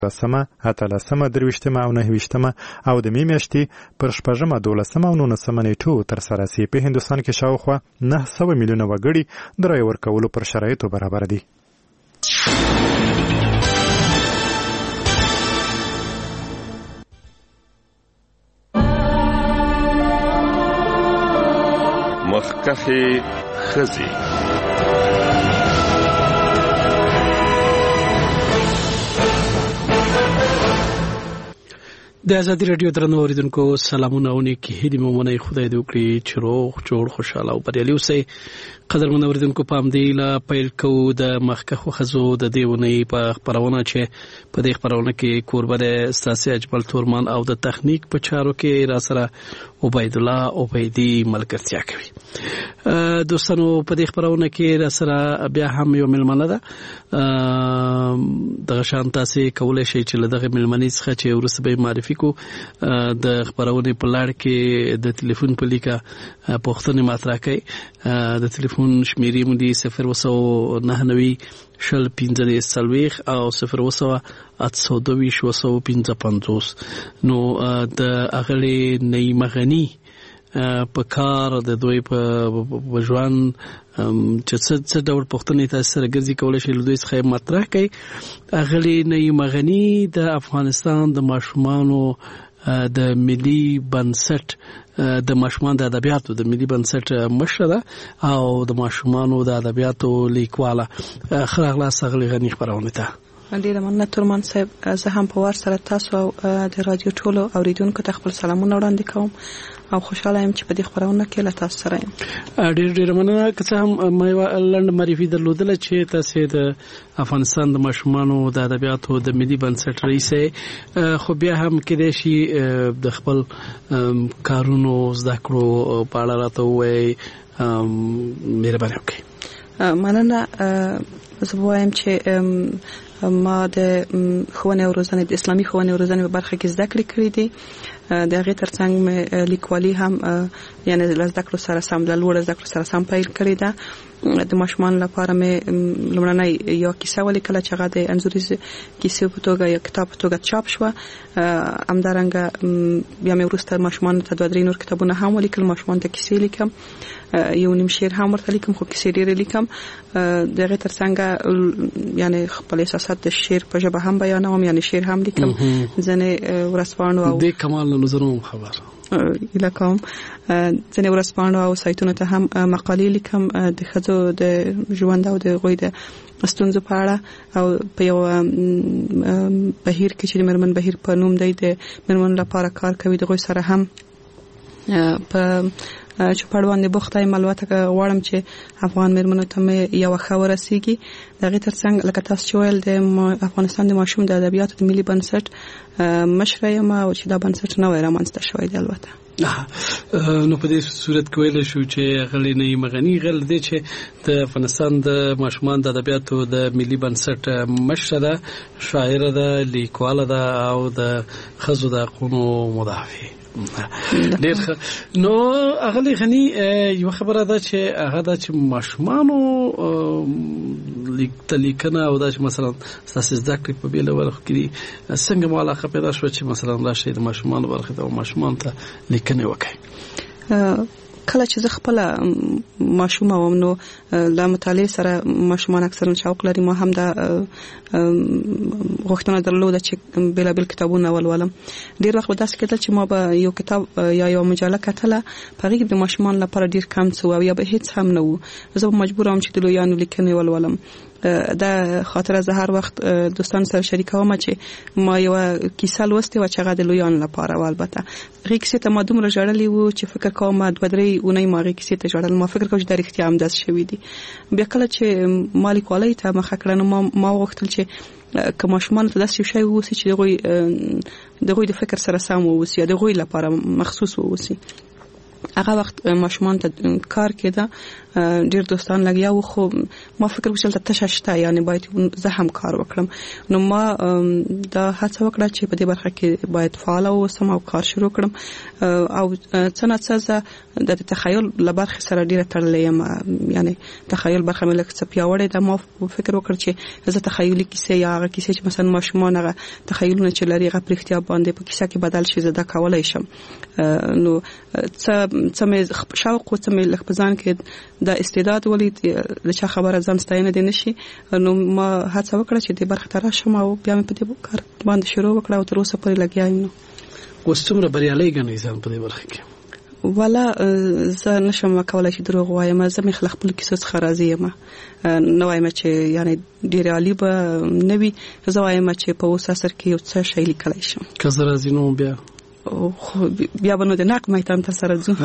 سمه 18 23 او 29 او د می میاشتې پر 14 12 او 19 نیټو تر سره سي. په هندستان کې شاوخوا 900 میلیونه وګړي د رای ورکولو پر شرایطو برابر دي. مخکخي خزي د آزادي رادیو درنو اوریدونکو سلامونه او نیکی هیلې مو منئ. خدای دې وکړي چې روغ جوړ خوشاله او بریالي اوسئ. قدرمن اوریدونکو په همدې لا پیل کوو د مخکخو خزو د دې ونې په خپرونه چې په دې خپرونه کې کوربه د ستاسي اجمل تورمان او د تخنیک په چارو کې را سره عبید الله عبیدی ملګرتیا کوي. دوستانو په دې خپرونه کې را سره بیا هم یو ملمنه ده. دغه شان تاسو کولای شئ چې له دغه ملمنې څخه چې ورسره به معرفي کو د خبرونه په لړ کې د ټلیفون په لیکه پوښتنه مطرح کړئ. د ټلیفون شمیرې مو دي 099 شل 15 سلويخ او 0 822 255. نو د اغلی نیمغنی په کار د دوی په ژوند چې څه ډول پوښتنې تاسو سره ګرځي کولای شي له دوی څخه مطرح کړئ. اغلی نیمغنی د افغانستان د ماشومانو د ملي بنسټ د ماشومان د ادبیاتو د ملي بنسټ مشره او د ماشومانو د ادبیاتو لیکواله. خراغلا سغلی غنی خبرونه ته ډیره مننه تورمان صاحب. زه هم په وار سره تاسو او د رادیو ټولو اوریدونکو ته خپل سلامونه وړاندې کوم او خوشاله یم چې په دې خبرونه کې له تاسو سره یم. ډیره مننه. که څه هم مې لنډ معرفي درلودله چې تاسو د افغانستان د ماشومانو د ادبیاتو د ملي بنسټ رئیس، خو بیا هم کېدای شي د خپل کارونو زده کړو په اړه راته ووایئ. مهرباني وکړئ. مننه. زه وایم چې ما د ښوونې او روزنې د اسلامي ښوونې او روزنې په برخه کې زده کړې کړې دي. د هغې ترڅنګ مې لیکوالي هم یعنې له زده کړو سره سم له لوړو زده کړو سره سم پیل کړې ده. د ماشومانو لپاره مې لومړنۍ یو کیسه ولیکله چې هغه د انځوریز کیسې په توګه یا کتاب په توګه چاپ شوه. همدارنګه بیا مې وروسته ماشومانو ته 2-3 نور کتابونه هم ولیکل. ماشومانو ته کیسې لیکم، یو نیم شعر هم ورته لیکم، خو کیسې ډېرې لیکم. د هغې ترڅنګ یعنې خپل احساسات د شعر په ژبه هم بیانوم، یعنې شعر هم لیکم. ځینې ورځپاڼو او د کمال له نظرونو خبر لیکم، ځینې ورځپاڼو او سایتونو ته هم مقالې لیکم د ښځو د ژوند او د هغوی د ستونزو په اړه. او په یو بهیر کې چې د مېرمن بهیر په نوم دی د مېرمنو لپاره کار کوي، د هغوی سره هم په چوپړ باندې بوخته یم. البته غواړم چې افغان مېرمنو ته مې یوه ښه ورسیږي. د هغې ترڅنګ لکه تاسو چې ویل د افغانستان د ماشوم د ادبیاتو د ملي بنسټ مشره یم او چې دا بنسټ نوی رامنځته شوی دی. البته نو په دې صورت کې ویل شو چې غلې نه مغنی غل دی چې د افغانستان د ماشومان د ادبیاتو د ملي بنسټ مشره ده، شاعره ده، لیکواله ده او د ښځو د حقونو مدافع. ډېر ښه. نو اغلی غنی یو خبره ده چې هغه ده چې ماشومانو لیکنه او دا چې مثلا تاسو زده کړئ په بیل ورخ کې څنګه مو علاقه پیدا شو چې مثلا راشي د ماشومانو برخه ته ماشومان ته لیکنه وکړي؟ کله چې زه خپل ماشوم وم نو له مطالعې سره ماشومان اکثرا شوق لري. ما هم دا غوښتنه درلوده چې بېلابېل کتابونه ولولم. ډېر وخت به داسې کېدل چې ما به یو کتاب یا یو مجله کتله، په هغې کې د ماشومان لپاره ډېر کم څه و او یا به هېڅ هم نه و. زه به مجبوره وم چې د لویانو لیکنې ولولم. دا خاطره زه هر وخت دوستان سره شریکوم چې ما یو کیسه لوستې و چې هغه د لویانو لپاره و. البته هغې کیسې ته ما دومره ژړلې و چې فکر کوم 2-3 اونۍ ما هغې کیسې ته ژړل. ما فکر کوم چې دا رښتیا هم داسې شوي دي. بیا کله چې ما لیکوالۍ ته مخه کړه نو ما وغوښتل چې که ماشومانو ته داسې یو شی واوسي چې د هغوی د فکر سره سم واوسي یا د هغوی لپاره مخصوص واوسي. هغه وخت ماشومان ته کار کېده ډیر دوستان لګیا و خو ما فکر وکړل ته تششته یعنی باید زه هم کار وکړم نو ما دا هڅه وکړه چې په دې برخه کې باید فعال اوسم او کار شروع کړم او څنګه د تخیل لبرخه سره ډیره تړلې یم یعنی تخیل برخه مې لکه څه پیاوړې ده ما فکر وکړ چې زه تخیلي کیسه یا هغه کیسه چې مثلا ماشومان هغه تخیلونه چې لري هغه پرختیا باندې په کیسه کې بدل شي زه دا کولای شم نو څه مې شوق او څه مې لکه ځان کې دا استعداد ولید د چا خبره ځان ستاینه دي نشي نو ما هڅه وکړه چې د برخه تر شم او بیا مې په دې کار باندې شروع وکړه او تر اوسه پورې لګیا یم اوس څومره بریالي ګڼئ ځان په دې برخه کې ولا زه نشم کولای چې دروغ وایم زه مې خپل کیسو څخه راضي یم نو وایم چې یعنی ډیر عالی به نوي زه وایم چې په اوس اثر کې یو څه شی لیکلای شم که زه راضي نو بیا بیا به نو د ناک میدان ته سره ځو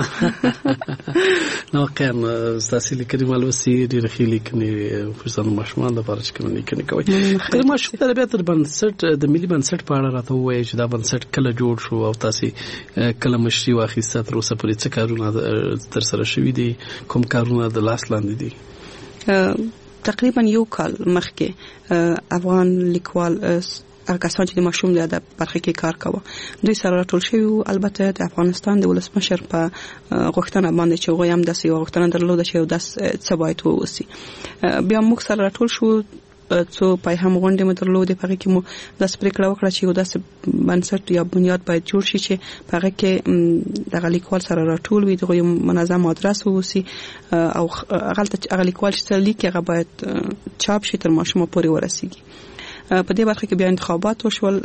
نو کم تاسو لیکلي مالوسي ډیر خېلی کني فرصت ماشومان د پاره چې کوم لیکنه کوي کله ماشوم ته بیا تر بنسټ د ملي بنسټ په اړه راته وایي چې دا بنسټ کله جوړ شو او تاسو کله مشري واخیسته تر اوسه پورې څه کارونه تر سره شوي دي کوم کارونه د لاس لاندې دي تقریبا یو کال مخکې افغان لیکوال کسان چې د ماشوم د ادب برخه کې کار کوي دوی سره راټول شوي البته د افغانستان د ولسمشر په غوښتنه باندې چې هغه هم د سیو غوښتنه درلوده چې د څه باید ووسی بیا موږ سره راټول شو څو پای هم غونډې مې درلودې په هغه کې مو د پریکړه وکړه چې یو داسې بنسټ یا بنیاد باید جوړ شي چې په هغه کې د لیکوال سره راټول وي دغه منظم آدرس ووسی او هغه لیکوال چې لیکي هغه باید چاپ شي تر ماشوم پورې ورسیږي په دې برخه کې بیا انتخابات وشول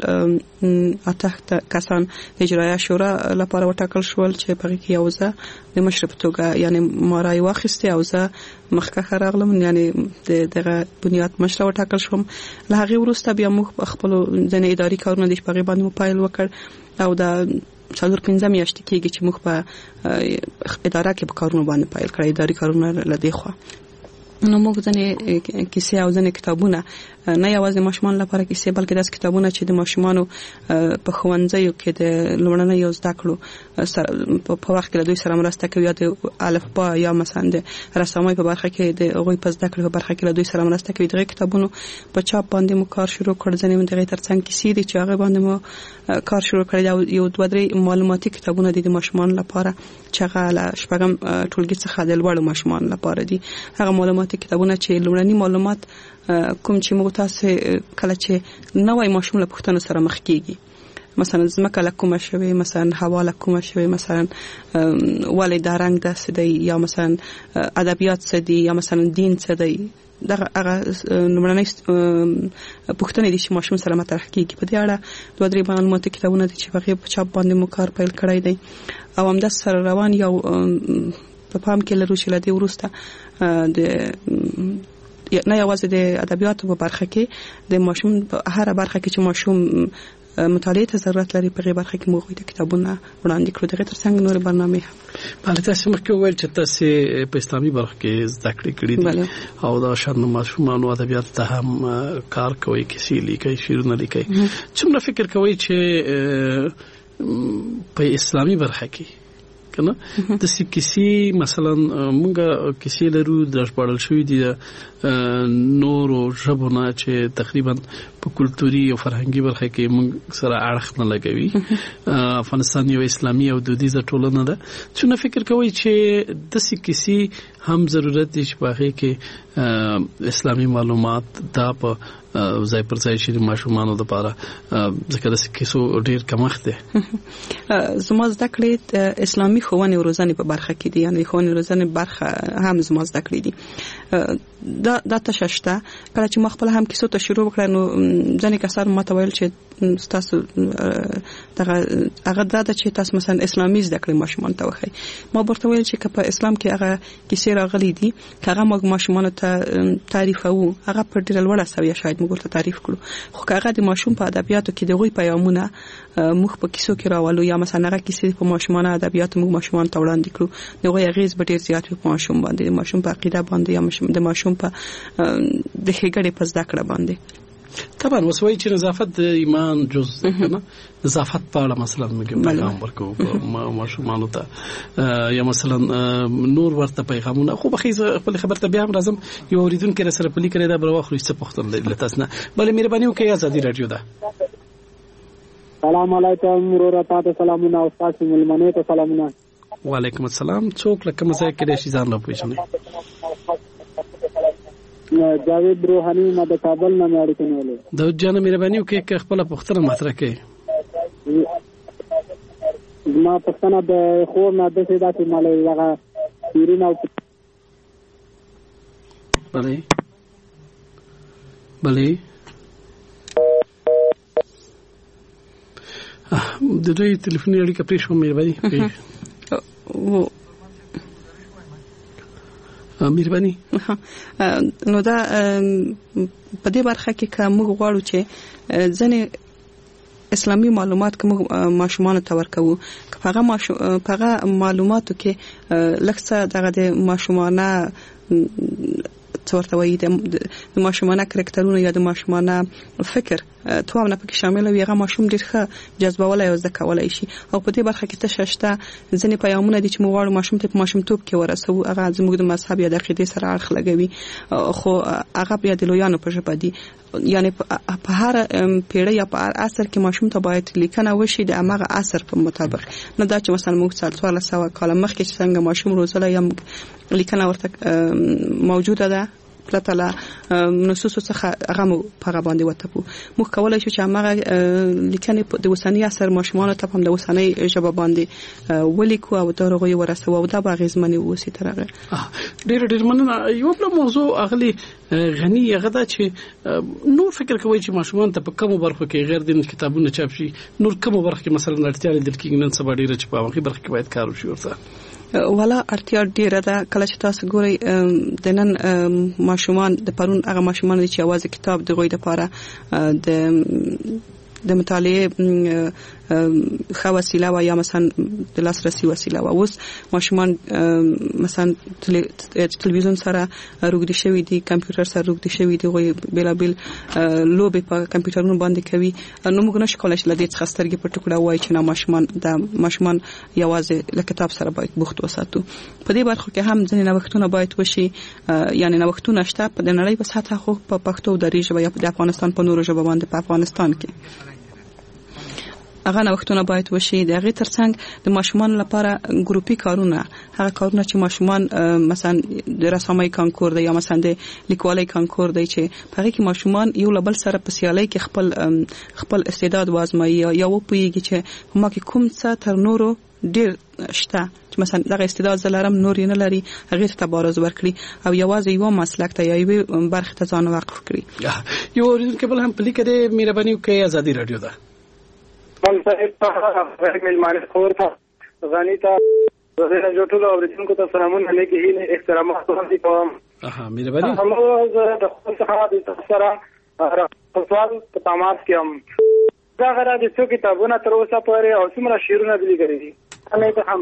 اته کسان د اجرایه شورا لپاره وټاکل شول چې په کې یوزه د مشرف توګه یعنی مارای واخسته اوزه مخکخه راغلم یعنی دغه بنیاد مشر وټاکل شوم له هغه وروسته بیا موږ خپل ځنې اداري کارونه د شپږ باندې موبایل وکړ او دا څلور پنځه میاشتې کېږي چې موږ په اداره کې په کارونه باندې پایل کړی اداري کارونه لدی خو نو موږ ځنې کیسې او ځنې کتابونه نه یوازې ماشومان لپاره کیسې بلکې داس کتابونه چې د ماشومانو په ښوونځیو کې د لومړنۍ زده کړو په وخت کې دوی سره مرسته کوي د الفبا یا مثلا د رسامۍ په برخه کې د هغوی په زده کړو په برخه کې دوی سره مرسته کوي دغه کتابونو په چاپ باندې مو کار شروع کړ ځنې دغه ترڅنګ کیسې دي چې هغه باندې مو کار شروع کړی یو دوه درې معلوماتي کتابونه دي د ماشومان لپاره چې هغه له شپږم ټولګي څخه د لوړو ماشومان لپاره دي هغه معلوماتي کتابونه چې لومړني معلومات کوم چې موږ تاسو کله چې نوې ماشوم له پوښتنو سره مخ کیږي مثلا زمکه لکومه شوی مثلا هوا لکومه شوی مثلا ولې دا رنگ داسې دی یا مثلا ادبیات څه دي یا مثلا دین څه دی دغه لومړنۍ پوښتنې دي چې ماشوم سره مطرح کیږي په دې اړه دوه درې معلوماتي کتابونه دي چې په چاپ باندې مو کار پیل کړی دی او هم د سره روان یو په پام کې لرو چې لدی ورسته د نه یوازې د ادبیاتو په برخه کې د ماشوم په هر برخه کې چې ماشوم مطالعه ته ضرورت لري په برخه کې موږ د کتابونه وړاندې کړو دغه ترڅنګ نور برنامه بله تاسو مخکې وویل چې تاسو په اسلامي برخه کې زده کړې کړې دي او دا شان ماشومان ادبیات ته هم کار کوي کیسې لیکي شعرونه لیکي څومره فکر کوي چې په اسلامي برخه کې کنه د کیسې مثلا مونږه کیسې لرو د ژباړل شوې دي نور او ژبونه چې تقریبا په کلتوري او فرهنګي برخه کې مونږ سره اړخ نه لګوي افغانستان یو اسلامي او دودیزه ټولنه ده څنګه فکر کوي چې د کیسې هم ضرورت دي چې په هغه کې اسلامي معلومات دا په ځای پر ځای شي ماشومانو لپاره ځکه د کیسو ډیر کمښت دی زما زده کړې اسلامي ښوونې او روزنې په برخه کې دي یعنی ښوونې روزنې برخه هم زما زده کړې دي دا تششته کله چې مخ په هم کیسو ته شروع وکړ نو ځنې کسان ماته ویل چې تاسو هغه دا چې تاسو مثلا اسلامي زده کړې ماشومان ته وخی ما ورته ویل چې په اسلام کې هغه کیسې راغلي دي هغه موږ ماشومان ته تعریفو هغه پر ډیر لوړه سویه شاید موږ ته تعریف کړو خو هغه د ماشوم په ادبیاتو کې دغه پیغامونه موږ په کیسو کې راولو یا مثلا هغه کیسې په ماشومان ادبیاتو موږ ماشومان ته وړاندې کړو دغه غیز به ډیر زیات په ماشوم باندې ماشوم په عقیده باندې یا د ماشوم په د هیګړې په زده کړه باندې طبعا وسوي چې نظافت د ایمان جز نه نظافت په اړه مثلا موږ پیغام ورکو ماشومان ته یا مثلا نور ورته پیغامونه خو بخې خپل خبرته بیا هم راځم یو اوریدونکو سره پلی کړی دا بر واخلو څه پوښتنه لري تاسو نه بلې مهرباني وکړئ ازادي رادیو ده. سلام علیکم ورور تاسو سلامونه او تاسو ملمنه ته سلامونه. وعلیکم السلام. څوک لکه مزه کې شي ځان نه پوښتنه. جاوید روحانی ما د کابل نه مړ کېنولې. د جان مهرباني وکړئ خپل پوښتنه مطرح کړئ. ما پښتنه د خور نه د سیدا چې مالې لغه پیرینه بله د دوی ټلیفوني اړیکه پرې شو مهرباني مهرباني نو دا په دې برخه کې کوم غواړو چې ځنه اسلامي معلومات کوم ماشومان ته ورکوو هغه معلوماتو کې لکه دغه د ماشومانه څورته وایي د ماشومانه کرکټرونه یا د ماشومانه فکر توامنه پکې شامل وي هغه ماشوم ډیر ښه جذبولای او زده کولای شي او په دې برخه کې تششته ځنې پیغامونه دي چې موږ غواړو ماشوم ته په ماشومتوب کې ورسو هغه زموږ د مذهب یا د عقیدې سره اړخ لګوي خو هغه بیا د لویانو په ژبه دي یعنی په هر پیړۍ یا په هر عصر کې ماشوم ته باید لیکنه وشي د هغه عصر په مطابق نه دا چې مثلا موږ 1400 کال مخکې څنګه ماشوم روزله یا لیکنه ورته موجوده ده پرته له نصوص څخه هغه په باندې وته موږ کولای شو چې هغه لیکنې د وسنۍ اثر ماشومان ته هم د وسنۍ ژبه باندې ولیکو او درغوي ورسو او دا باغزمنې وسی ترغه ډېر مننه. یو بل موضوع اغلی غنی غدا چې نور فکر کوي چې ماشومان ته په کومو برخو کې غیر د کتابونو چاپ شي نور کومو برخو کې مثلا اړتیا لیدل کېږي نن سبا ډېر چې په هغه برخو کې باید کار وشي ورته ولا اړتیا ډیره ده کله چې تاسو ګورئ د نن ماشومان د پرون هغه ماشومان چې اواز کتاب د غوي د پاره د مطالعه خو وسیله و یا مثلا د لاسرسي وسیله و اوس ماشومان مثلا تلویزیون سره روغدي شوی دي کمپیوټر سره روغدي شوی دي غوي بلابل لوبې په کمپیوټرونو باندې کوي نو موږ نشو کولای چې لدې څخه سترګې په ټوکړه وای چې ماشومان یوازې له کتاب سره باید بوخت وساتو په دې برخه کې هم ځینې نوښتونه باید وشي یعنی نوښتونه شته په نړۍ په سطح خو په پښتو د ریژه یا د افغانستان په نورو ژبو باندې په افغانستان کې هغه نوښتونه باید وشي د هغه ترڅنګ د ماشومان لپاره ګروپي کارونه هغه کارونه چې ماشومان مثلا د رسامۍ کانکور دی یا مثلا د لیکوالۍ کانکور دی چې په هغه کې ماشومان یو لبل سره په سیالۍ کې خپل استعداد وازمایي یا وپويږي چې ما کې کوم څه تر نورو ډیر شته چې مثلا دغه استعداد زلرم نور نه لري هغه ته تبارز ورکړي او یوازې یو مسلک ته یا یو برخه ته ځان وقف کړي یو ورته بل هم پلی کړي مهرباني وکړئ ازادي رادیو ده من صاحب ته ملمانه خور ته غنی ته زه جو ټول اوریدونکو ته سلامونه لیکي هي احترامات هم کوم مهرباني هم د خپل څخه د تفسیر سوال په تماس کې هم دا غره د څو کتابونه تر اوسه پورې او څومره شعرونه دي لیکلي انا ته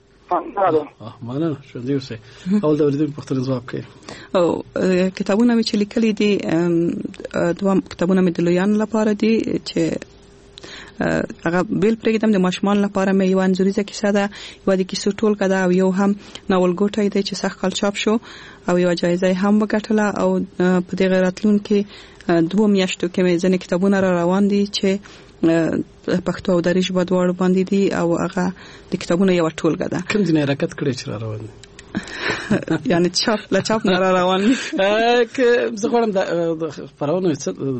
هم مننه شو دی اوسه اول د اوریدونکو په ځواب کوي او کتابونه چې لیکلي دي دوه کتابونه مې د لویان لپاره دي چې هغه بیل پرېږدم د ماشومان لپاره مې یو انځوریزه کیسه ده یو د کیسو ټولګه ده او یو هم ناول ګوټی دی چې سخت کال چاپ شو او یو جایزه هم وګټله او په دې غیرتلون کې 2 میاشتو کې مې ځنې کتابونه را روان دي چې پښتو او دري ژبه دواړو باندې دي او هغه د کتابونو یو ټولګه ده کوم ځای حرکت کړی چې را روان دي یعنی چاپ نه را روان دي که زه غواړم د خبرونه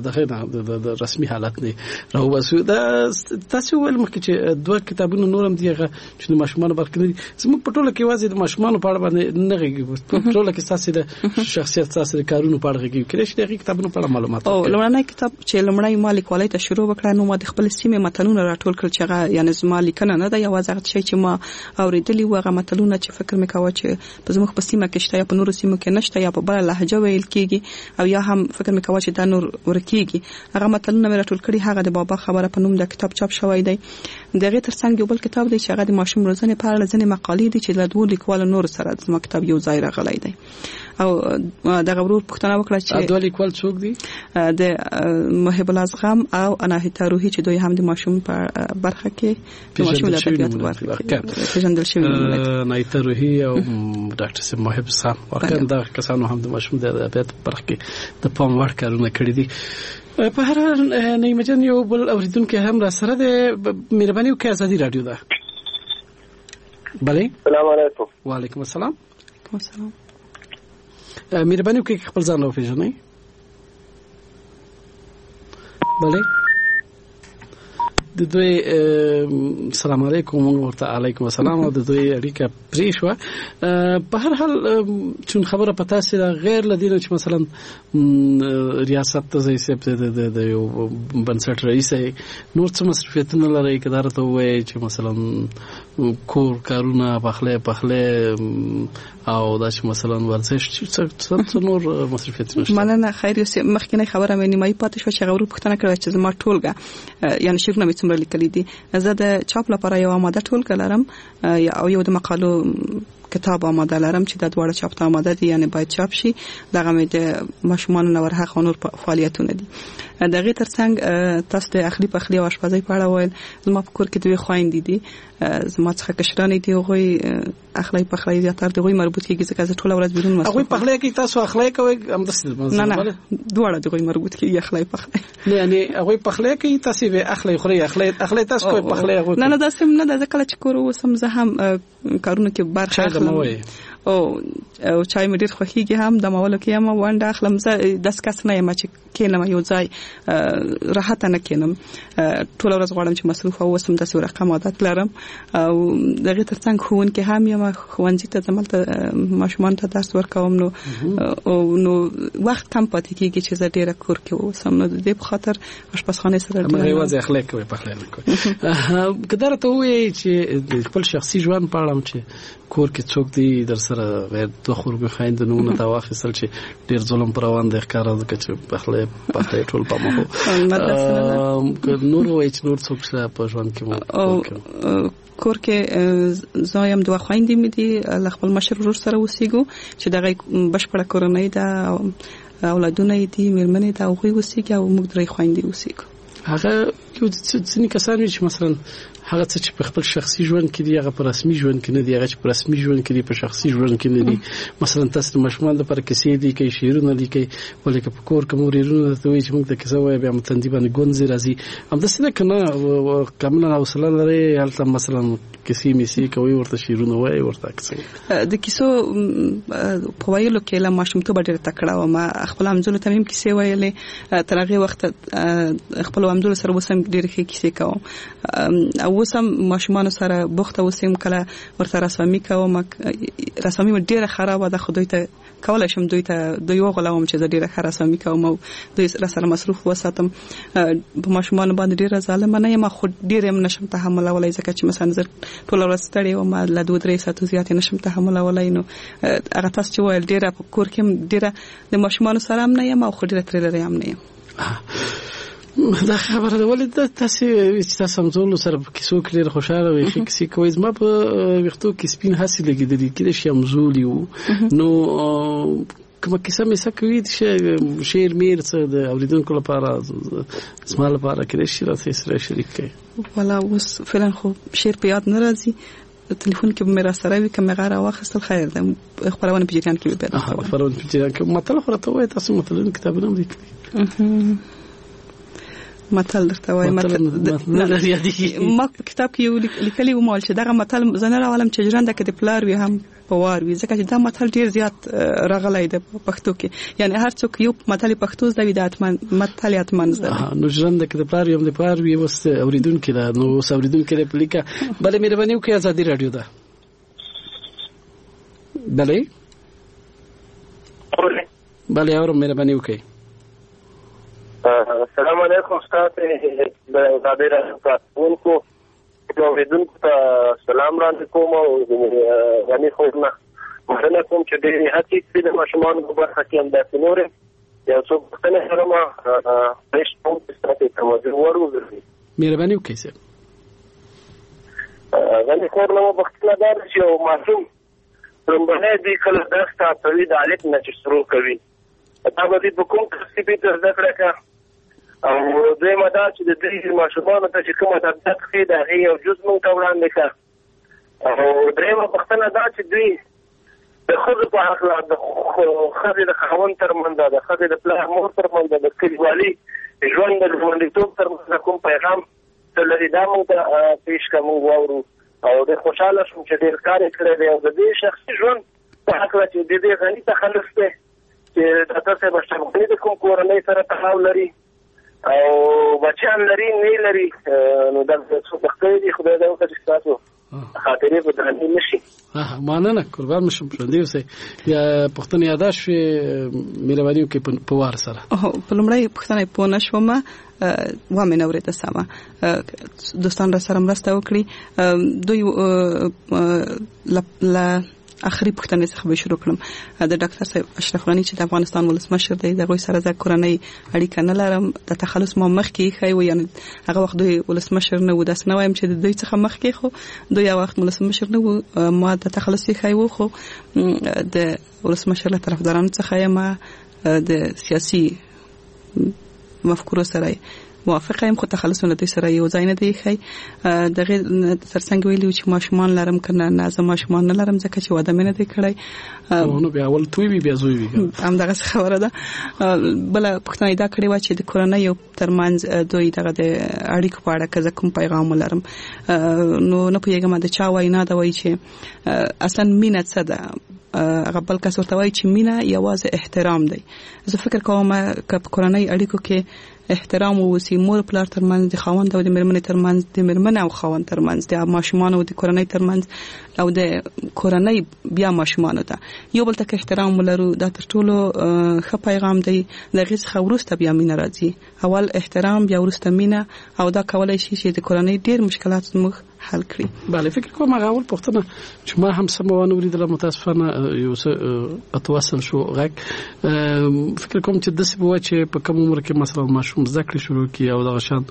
د رسمي حالت نه راو وسو دا تاسو ول مخکې چې 2 کتابونه نورم دیغه چې د ماشومان برکې زموږ په ټوله کې واځي د ماشومان په اړه باندې نه غږی په ټوله کې تاسو د شخصیت تاسو د کارونو په اړه غږی کړئ چې د کتابونو په اړه معلومات او لومړنی کتاب چې لومړی مالک والي ته شروع وکړ نو ما د خپل سیمه متنونه راټول کړل چې هغه یعنی زما لیکنه نه ده یوازې هغه شی چې ما اوریدلی و هغه متنونه چې فکر مې کاوه چې په زموږ په سیمه کې شته یا په نورو سیمو کې نشته یا په بل لهجه ویل کیږي او یا هم فکر مې کاوه چې دا نور ورکیږي هغه متنونه مې راټول کړي هغه د بابا خبره په نوم د کتاب چاپ شوی دی دغه ترڅنګ یو بل کتاب دی چې هغه د ماشوم روزنې په اړه ځینې مقالې دي چې له 2 لیکوالو نور سره د کتاب یو ځای راغلی دی او د غبرور پښتنه وکړه چې دوه لیکوال څوک دي د محب الازغام او اناهیتا روحي چې دوی هم د ماشوم په برخه کې د ماشوم د ادبیاتو برخه کې پیژندل شوی اناهیتا روحي او ډاکټر سیم محب صاحب واقعا دا کسانو هم د ماشوم د ادبیاتو برخه کې د پام وړ کارونه کړی دي. په هر نیمه جن یو بل اوریدونکو هم را سره د مهرباني وکړئ ازادي رادیو ده. بله السلام علیکم. وعلیکم السلام. السلام. مهرباني وکړئ خپل ځان وپېژنئ. بله د دوی السلام علیکم ورته علیکم السلام او د دوی اړیکه پرې شو. په هر حال چون خبره پتا سي غیر لدینه چې مثلا ریاست ته زیسه د یو بنسټ رئیس نور څه مصرفیتونه لري کدار ته وایي چې مثلا کور کارونه پخله او دا چې مثلا ورزش څه نور مصرفیتونه مننه. خیر یو مخکینه خبره مې نیمه پاتې شو چې غوړو پښتنه کړو چې زما ټولګه یعنی شیرونه مې څومره لیکلي دي. زه د چاپ لپاره یو آماده ټولګه لرم او یو د مقالو کتاب آماده لرم چې د دواړو چاپ ته آماده دي یعنی باید چاپ شي. دغه مې د ماشومان نور حق نور فعالیتونه دي. دغه ترڅنګ تاسو د اخلي پخلي او آشپزۍ په اړه وایل. زما په کور کې دوی خويندې دي زما څخه کشرانې دي غوي اخلي پخلي زیاتره دوی مربوط کیږي ځکه زه ټول ورځ بیرون مسئول. هغه پخلي کې تاسو اخلي کوي هم د نه دواړه دوی مربوط کیږي اخلي پخلي نه یعنی هغه پخلي کې تاسو به اخلي خوري اخلي تاسو کوي پخلي هغه نه دا سم نه د کله چې کور وسم زه هم کارونه کې برخه اخلم او چای مې ډېر خوښیږي هم د ماولو کې هم وانډه اخلم. زه داس کس نه یم چې کینم یو ځای راحت نه کینم ټول ورځ غواړم چې مصروف اوسم د سور رقم عادت لرم او دغه ترڅنګ خوون کې هم یم خوانځي ته زملته ماشومان ته درس ورکوم نو وخت کم پاتې کیږي چې زه ډېر کور کې اوسم نو د دې په خاطر آشپزخانه سره د یوازې اخلاق کوي په خلک کوي. کدار ته وایي چې خپل شخصي ژوند په اړه چې کور کې څوک دی در سره غیر دوه خورګو خایندونه تا واخیستل چې ډیر ظلم پر روان دی ښکارا ځکه چې په ټول په مخو نور وایي چې نور څوک څه په ژوند کې کور کې زایم دوه خويندې مې دي له خپل مشر ورور سره اوسېږو چې دغه بشپړه کورنۍ ده اولادونه دي مېرمنې ده او غوي اوسېږي او موږ درې خويندې اوسېږو. هغه یو ځینې کسان چې مثلا هغه څه چې په خپل شخصي ژوند کې دی هغه په رسمي ژوند کې نه دی هغه چې په رسمي ژوند کې دی په شخصي ژوند کې نه دی. مثلا تاسو د ماشومان لپاره کیسې دي کې شعرونه لیکي ولکه په کور کې موريرونه ته وایي چې موږ د کیسه وایي بیا متندي باندې ګونځي راځي هم د سینه کنه کاملا حوصله لري هلته مثلا کیسې میسي کوي ورته شعرونه وایي ورته کیسې د کیسو په وایلو کې له ماشومتوب ډېر تکړه و ما خپل همزولو ته هم کیسې وایلې تر هغه وخت خپل همزولو سره وسم ډېر کیسې کوم او وسم ماشومان سره بوخته وسم کله ورته رسامي کوم رسامي ډېره خرابه ده خدای ته کولای شم دوی ته دوی وغولم چې ډېره رسامي کوم او دوی سره مصروف وساتم په ماشومان باندې ډېره ظالم نه یم خو ډېر هم نشم تحمل ولای ځکه چې مثلا زه ټول ورځ ستړی وم له 2-3 ساعتو زیات نشم تحمل ولای نو هغه تاسو چې ویل ډېره په کور کې ډېره د ماشومان سره هم نه یم او خو ډېره تر لري هم نه یم. دا خبره ده ولې تاسو چې تاسو هم زول سره کیسو کړي خوشاله وي کیسې کوي زما په وختو کې سپین حاصل لګیدلی کې شي مزول یو نو کومه کیسه مې سکوي چې شعر میر څه د اوریدونکو لپاره زما لپاره کې شي راځي سره شریک کړي. ولا اوس فعلا خو شعر په یاد نه راځي تلیفون کې مې را سره وي کوم غاره واخستل خیر ده خبرونه په جریان کې به پیدا خبرونه په جریان کې مطلب خورته وای تاسو مطلب کتابونه لیکلي متل درته وای متل ما په کتاب کې یو لیکلي و مال چې دغه متل زنه راولم چې ژوند کې د پلار وي هم پوار وي ځکه چې دا متل ډیر زیات راغلی د پښتو کې یعنی هر څوک یو متل پښتو زده وي د متل اتمن زده نو ژوند کې د پلار وي هم د پلار وي وس اوریدونکو دا نو اوریدونکو کې په لیکه بل مهرباني وکړئ ازادي رادیو ده بله اور مهرباني وکړئ. السلام علیکم استاد د ازادي رادیو کارکونکو اوریدونکو ته سلام وړاندې کوم او غني خو نه مننه کوم چې د هڅې په ماشومان په برخه کې هم داسې نور یو څو څنګه سره ما پېښ کوم چې تاسو ورغورځي مهرباني وکړئ. غني خو نو وخت لا دار چې ماشوم لومبنه دې کله درس ته توی د الف نه چې شروع کوي دا به دې په کوم ترتیب ته زده کړه کا او دویمه دا چې د دې ماشومانو ته چې کومه تدریس کې د هغې یو جز مونږ ته وړاندې کړه او دریمه پوښتنه دا چې دوی د ښځو په هکله د ښځې د خاوند ترمنځ د ښځې د پلار مور ترمنځ د کلیوالي ژوند د ژوندیتوب ترمنځ کوم پیغام څه لري دا مونږ ته پیش کړه مونږ واورو او ډېر خوشحاله شوم چې ډېر کار یې کړی دی او د دې شخصي ژوند په هکله چې د دې غني تخلص دی چې ډاکټر صاحب اشرف د کوم کورنۍ سره تړاو لري او بچیان لري نه لري نو دا څه بختوي دي خدای دې وکړي چې تاسو خاطرې په درنې نشي مننه قربان مشم پرندې اوسه یا پښتنې یاداش مهرباني وکړئ په وار سره په لومړی پښتنې په نشوم و مې نورې ته سما دوستان را سره مرسته وکړي دوی لا اخري پښتنې څخه به شروع کړم د ډاکټر صاحب اشرف غنی چې د افغانستان ولسمشر دی دغه سره د کورنۍ اړیکه نه لرم د تخلص ما مخکې خای و یعنی هغه وخت دوی ولسمشر نه و داس نه وایم چې د دوی څخه مخکې خو دوی هغه وخت ولسمشر نه و ما د تخلص خای و خو د ولسمشر له طرفدارانو څخه ما د سیاسي مفکورو سره موافق یم خو تخلص نه دوی سره یو ځای نه دی خای دغه ترڅنګ ویلو چې ماشومان لرم کنه نه زما ماشومان نه لرم ځکه چې واده مې نه دی کړی نو بیا اول توی بیا زوی وی هم دغه خبره ده بل پښتنه دا کړی و چې د کورنۍ یو ترمنځ دوی دغه د اړیکو په اړه کوم پیغام لرم نو نه پیغام د چا وینا دا وایي چې اصلا مینه څه ده هغه بل کس ورته وایي چې مینه یوازې احترام دی زه فکر کوم چې کورنۍ اړیکو کې احترام او سیمور پلار ترمنځ د خاوند او د مېرمنې ترمنځ د مېرمنې او خاوند ترمنځ د ماشومان او د کورنۍ ترمنځ او د کورنۍ بیا ماشومان ته یو بل ته احترام ولرو دا تر ټولو ښه پیغام دی د غیڅ خورسته بیا مینه راځي اول احترام بیا ورسته مینه او دا کولای شي چې د کورنۍ ډیر مشکلات موږ حل کړي بله فکر کوم هغه اول پوښتنه چې ما هم سمونه ولیدله متاسفانه یو څه اتواصل شو غږ فکر کوم چې داسې به چې په کوم عمر کې مثلا ماشوم زده کړې شروع کړي او دغه شان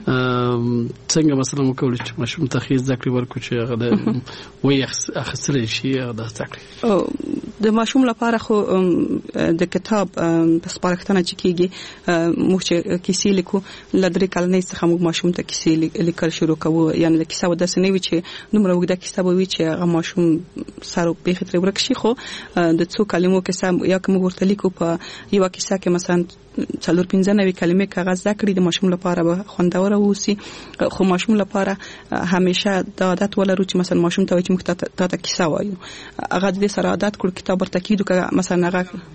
څنګه مثلا وکولای چې ماشوم ته ښې زده کړې ورکړو چې هغه د وایي اخیستلی شي هغه د زده کړې د ماشوم لپاره خو د کتاب په سپارښتنه چې کېږي موږ چې کیسې لیکو له 3 کلنۍ څخه موږ ماشوم ته کیسې لیکل شروع کوو یعنی د کیسه داسې نه وي چې نومره وګړه کیسه به وي چې هغه ماشوم سره په خطر ورک شي خو د څو کلمو کیسه یا کوم ورته لیکو په یو کیسه کې مثلا 4-5 کلمې کاغذ ذکر د ماشوم لپاره به خوندور اوسي خو ماشوم لپاره همیشه د عادت ولرو چې مثلا ماشوم ته چې موږ ته کیسه وایو هغه د سره عادت کړ کتاب ورته کیدو که مثلا هغه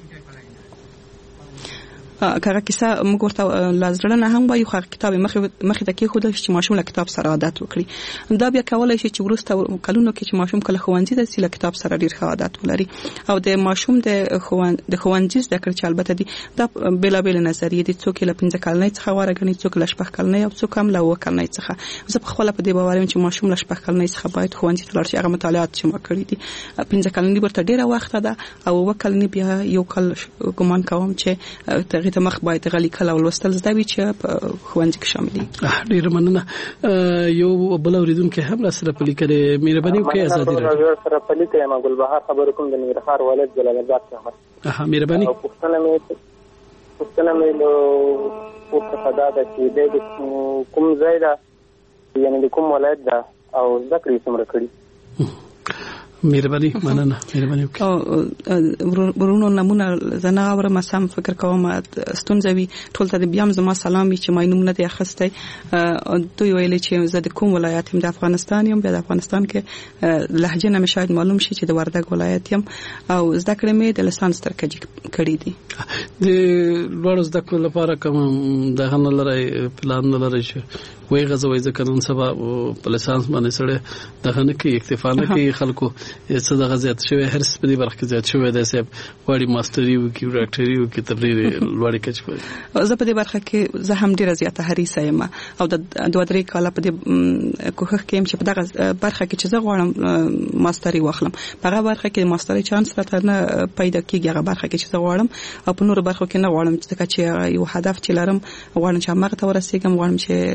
کاغه کیسه موږ ورته لازرنه هم وایو خو کتاب مخې ته کې خو د ماشوم له کتاب سره عادت وکړي دا بیا کولای شي چې ورسته کلونو کې چې ماشوم کله ښوونځي ته ځي له کتاب سره ډیر ښه عادت ولري او د ماشوم د ښوونځي زده کړې چې البته دي دا بېلابېل نظریې دي څوک له 15 کلنۍ څخه غوره ګڼي څوک له 6 کلنۍ او څوک هم له 9 کلنۍ څخه زه په خپل په دې باور یم چې ماشوم له 6 کلنۍ څخه باید ښوونځي ته لاړ شي هغه مطالعات چې ما کړی دي 15 کلنۍ ورته ډیره وخت ده او 9 کلنۍ بیا یو کال ګمان کوم چې تغیر ته مخ باید کله ولستل زده وي چې په ښوونځي کې شامل دي ډیر مننه یو بل اوریدونکو هم را سره پلی کړي مهرباني وکړئ ازادي راځي سره پلی کړئ ما ګلبهار خبر کوم د ننګرهار ولایت جلال آباد څخه مهرباني پوښتنه مې نو په صدا ده چې د کوم ځای ده یعنی د کوم ولایت ده او ذکر یې څومره کړی مهرباني مننه مهرباني وکړه ورونو نمونه زنه اورم سم فکر کوم ستونزوي ټول ته بیا زما سلام چې مې نوم نه دی اخسته دوی ویل چې زه د کوم ولایت هم د افغانستان یم د افغانستان کې لهجه نه شاید معلوم شي چې د وردګ ولایت یم او زده کړې مې د لسانس ترکجی کړې دي د لوړ زده کړې لپاره کوم د غن لري پلان لري چې وای غزوې ځکه نن سبا په لسانس باندې سره د غن کې اکتفا نه کوي خلکو څه د غزيات شوی هر څه په دې برخه کې زیات شوی دی صاحب وړي ماستری او کې ډاکټري او کې تبریر لوړی کچ کوي زه په دې برخه کې زه هم ډیره زیاته حریصه یم او د 2-3 کال په دې کوښښ کوم چې په دغه برخه کې چې زه غواړم ماستری واخلم په هغه برخه کې ماستری چانس راته نه پیدا کیږي هغه برخه کې چې زه غواړم او په نور برخه کې نه غواړم چې یو هدف چې لرم غواړم چې هغه ته ورسېږم غواړم چې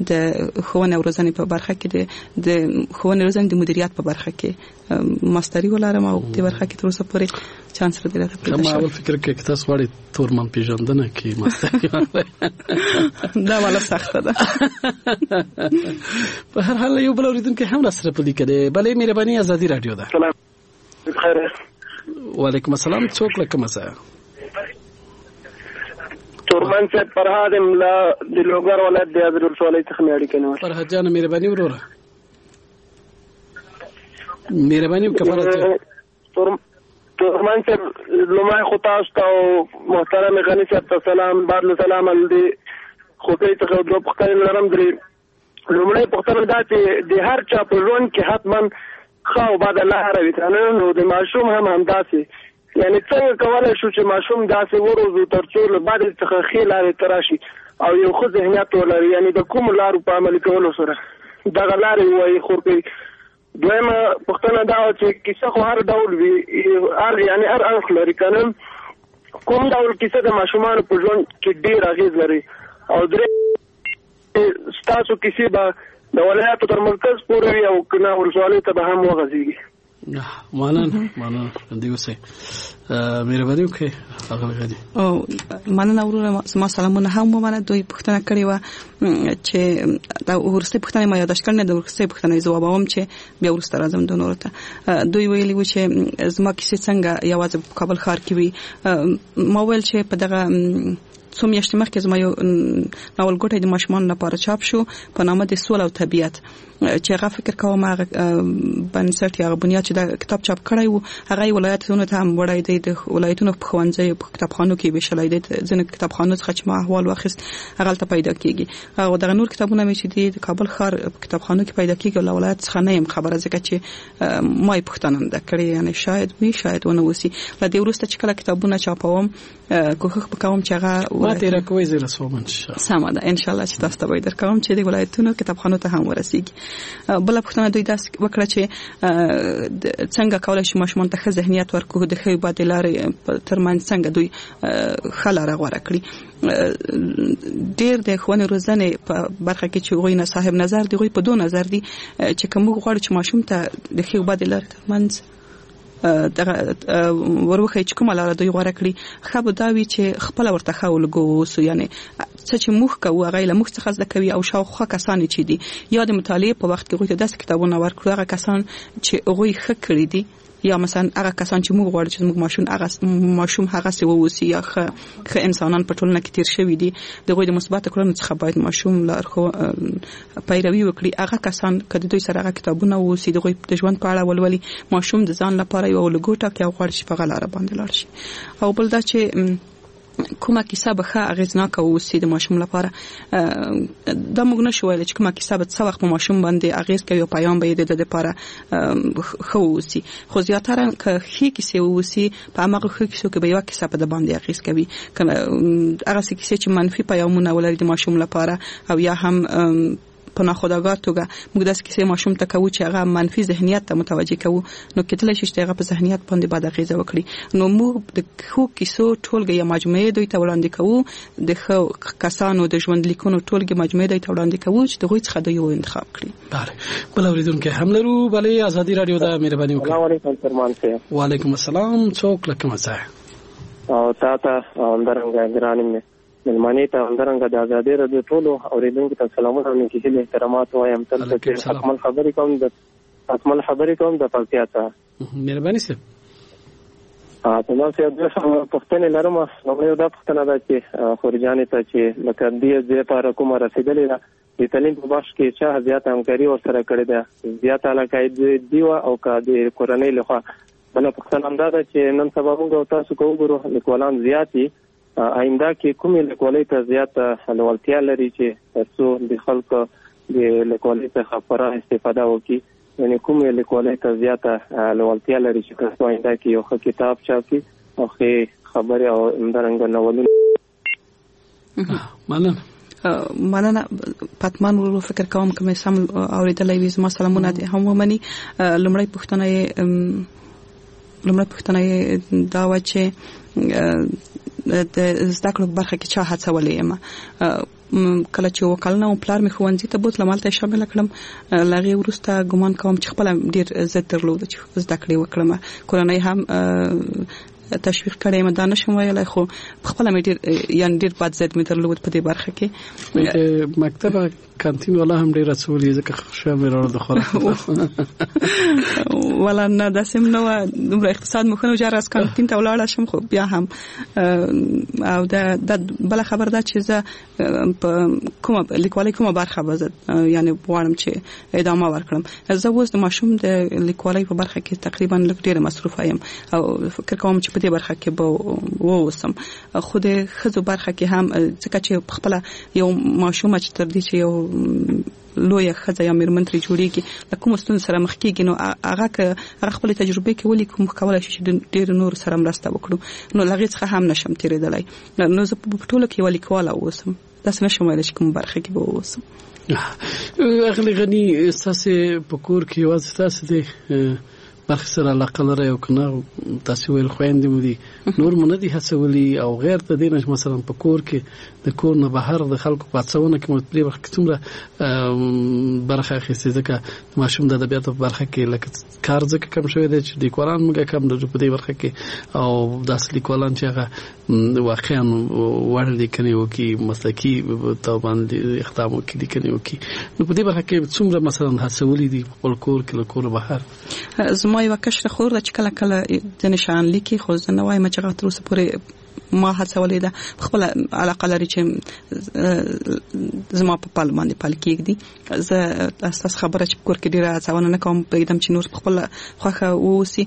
د ښوونې او روزنې په برخه کې د ښوونې روزنې د مدیریت په برخه کې ماستری ولرم او د برخه کې تر اوسه پورې چانس را پیدا کړم. ما اول فکر کې تاسو غواړئ تورمن پیژندنه کې ماستری دا والا سخته ده. په هر حال یو بل اوریدونکو هم سره پدې کړي. بلې مهرباني ازادي رادیو ده. سلام بخیر. وعلیکم السلام. څوک لکه مسا تورمن صاحب فرهاد املا د لوګر ولایت د حضرت رسول څخه مېړی کنه. فرهاد جان مهرباني وروره. مهرباني کفاره تورمن صاحب لومای خطاست او محترم غنی صاحب ته سلام بعد سلام اندي خدای ته دوه پختنه لرم درې. لومړی پختنه دا چې د هر چا په ژوند کې حتما خو بعد الله راوي کنه نو د ماشوم هم همداسي یعنی څنګه کولای شو چې ماشوم داسې وروزو ترڅو له بعد څخه خیلاره تراشي او یو خو ذهنیت ولري یعنی د کوم لارو په عمل کولو سره دا لارې وایي خو دویمه پښتنه دا چې کیسه خو هر ډول وي یعنی هر اړخ لري کنه کوم ډول کیسه د ماشومان په ژوند کې ډیر اغیز لري او درې ستاسو کیسه به د ولایت تر مرکز پورې او کنه ورسواله ته به هم وغځيږي. مننه دیوسه مهرباني وکړئ هغه غدي او مننه وروره ما سلامونه هم ومنه. دوی پښتنه کړې و چې دا ورسته پښتنه ما یاداش کړنه د ورسته پښتنه جواب ووم چې بیا ورسته راځم د نورته. دوی ویلي و چې زما کیسه څنګه یوازې په کابل ښار کې وي. ما ویل چې په دغه څو میاشتې مخکې زما یو ناول ګوټی د ماشومانو لپاره چاپ شو په نامه د سول او طبیعت چې هغه فکر کوم هغه بنسټ یا بنیاد چې دا کتاب چاپ کړی وو هغه ولایتونو ته هم وړای دی د ولایتونو په خوانځي په کتابخانو کې به شلای دی ځنه کتابخانو څخه چې ما احوال واخیست هغه ته پیدا کیږي او دغه نور کتابونه مې چې د کابل ښار کتابخانو کې پیدا کیږي او ولایت څخه نه يم خبره ځکه چې ما یې پښتنه ده کړی یعنی شاید ونه وسی لا دی ورسته چې کله کتابونه چاپوم کوښښ وکوم چې هغه ماته راکوي زره سومن سم ده ان شاء الله چې تاسو ته به درکوم چې د ولایتونو کتابخانو ته هم ورسیږي. بل پښتنه دوی داس وکړه چې څنګه کولای شي ماشومان ته ذهنیت ورکړي د خې بدلارې ترمن څنګه دوی خلاره غوړه کړی. ډېر د ښوونې روزنې په برخه کې چې غوي نه صاحب نظر دی غوي په دوه نظر دی چې کوم غوړ چې ماشوم ته د خې بدلارې ترمن وروخه چې کومه لاره دوی غوړه کړی خو دا وی چې خپل ورته خول ګوسو یعنی څه چې موږ کوو هغه له موږ څخه زده کوي او شاوخوا کسان چې دي یا د مطالعه په وخت کې غوته داس کتابونه ورکړو هغه کسان چې غوي خکړی دي یا مثلا هغه کسان چې موږ غواړو چې موږ ماشوم هغه څه ووسی یا خ انسانان په ټولنه کې تیر شوی دي د غوي د مثبت کړنو څخه باید ماشوم لارخو پیروي وکړي. هغه کسان کله دوی سره هغه کتابونه ووسی د غوي د ژوند په اړه ولولي ماشوم د ځان لپاره یو لګوټه کې غواړي چې په غلاره باندې لاړ شي او بل دا چې کومه کیسه به ښه اغیزناک اوسي د ماشوم لپاره دا موږ نشو ویل چې کومه کیسه به څه وخت په ماشوم باندې اغیز کوي او پیام به د لپاره خو اوسي خو زیاتره که هي کیسه اوسي په هغه خو کیسه کې به یو کیسه په باندې اغیز کوي هغه کیسه چې منفي پیامونه ولري د ماشوم لپاره او یا هم په ناخودآگاه توګه موږ داس کیسه ماشوم ته کوو چې هغه منفي ذهنیت ته متوجه کوو نو کله چې هغه په ذهنیت باندې بعد غیزه وکړي نو موږ د خو کیسو ټولګه یا مجموعه دوی ته وړاندې کوو د خو کسانو د ژوند لیکونو ټولګه مجموعه دوی ته وړاندې کوو چې دغه څخه د یو انتخاب کړي. بله بل اوریدونکو هم لرو. بله ازادي رادیو دا مهرباني وکړئ. السلام علیکم فرمان صاحب. وعلیکم السلام. څوک لکه مسا او تاسو اندرنګ ګرانیم ملمانی ته اندرنګ د آزادۍ رادیو ټولو اوریدونکو ته سلامونه او نیکي احترامات وایم. تل کې اکمل خبرې کوم د پکتیا ته مهرباني سه تاسو یو د پښتنې لرم نو یو د پښتنه د چې خورجانې ته چې لکه دې لپاره کومه رسیدلې ده د تعلیم په بخش کې چې زیات همکاري ورسره کړې ده زیات علاقه دی او کا د کورنۍ لخوا بل پښتنه هم ده چې نن سبا موږ تاسو کوو لیکوالان زیاتی آینده کې کومې لیکوالۍ ته زیاته لوړتیا لري چې تاسو د خلکو د لیکوالۍ څخه پوره استفاده وکړي یعنی کومې لیکوالۍ ته زیاته لوړتیا لري چې تاسو آینده کې یو ښه کتاب چاپي او ښه خبرې او همدارنګه ناولونه. مننه پاتمان ورو فکر کوم کوم سم اوریدلای وي زما سلامونه هم ومني. لمړی پښتنه دا و چې د زده کړو برخه کې چا هڅولې یم کله چې وکالنه او پلار مې ښوونځي ته بوتله مالته شامل کړم لغه ورسته ګمان کوم چې خپل ډیر عزت درلود چې زده کړې وکړم کورنۍ هم تشویق کړی مې نشم ویلای خو خپل مې ډیر بد زد مې درلود په دې برخه کې مکتب کانتین ولا هم ډیر رسولي ځکه خوشاله مې راوړل د خوراک ولا نه د سیم نو د اقتصاد مخنو جراس کانتین ته ولاړ شم خو بیا هم او د بل خبر دا چې زه کومه لیکوالي کومه برخه وزد یعنی وړم چې ادامه ورکړم زه اوس د ماشوم د لیکوالي په برخه کې تقریبا ډیر مصروف یم او فکر کوم چې په دې برخه کې به ووسم خو د خزو برخه کې هم ځکه چې خپل یو ماشوم چې تر دې چې یو لوی خزه یا میرمنتري جوړیږي د کوم ستون سره مخ کېږي نو هغه خپل تجربه کې ولي کوم کولای شي چې ډیر نور سره مرسته وکړو نو لغې څخه هم نشم تیرېدلای نو زه په ټولو کې ولي کوله اوسم تاسو نشم ویل چې کوم برخه کې به اوسم اغلی غني اساسه په کور کې واځ تاسو دې برخه سره علاقه لري او کنه تاسو ویل خويندې مو دي نور مونږ دي هڅولي او غیر ته دینه مثلا په کور کې د کور نه بهر د خلکو په څونه کې مو په وخت څومره برخه اخیستې ځکه ماشوم د ادبیاتو په برخه کې لکه کار ځکه کم شوی دی چې د قرآن موږ کم د په دې برخه کې او د اصلي قرآن چې هغه واقعا وړل لیکنې وکي مسلکی ته باندې اختام وکي لیکنې وکي نو په دې برخه کې څومره مثلا هڅولي دي په کور کې له کور بهر ما یو کشر خور د چکله کله د نشان لیکي خو زه نه وایم چې غاترو سپورې ما هڅولې ده خپل علاقه لري چې زما په پال باندې پال کېږي زه اساس خبره چې کور کې ډیره هڅونه نه کوم پېدم چې نور خپل خوخه ووسی